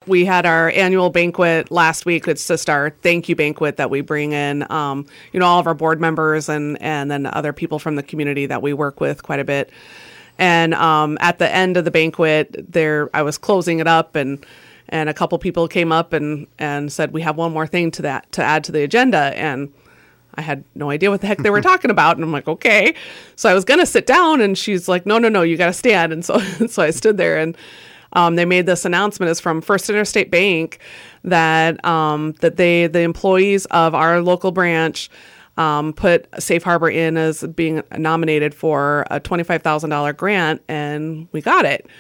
we had our annual banquet last week. It's just our thank you banquet that we bring in, all of our board members and then other people from the community that we work with quite a bit. And at the end of the banquet, I was closing it up, and a couple people came up and said, we have one more thing to add to the agenda. And I had no idea what the heck they were talking about. And I'm like, okay. So I was going to sit down, and she's like, no, you got to stand. And so I stood there, and they made this announcement. It's from First Interstate Bank that the employees of our local branch put Safe Harbor in as being nominated for a $25,000 grant, and we got it.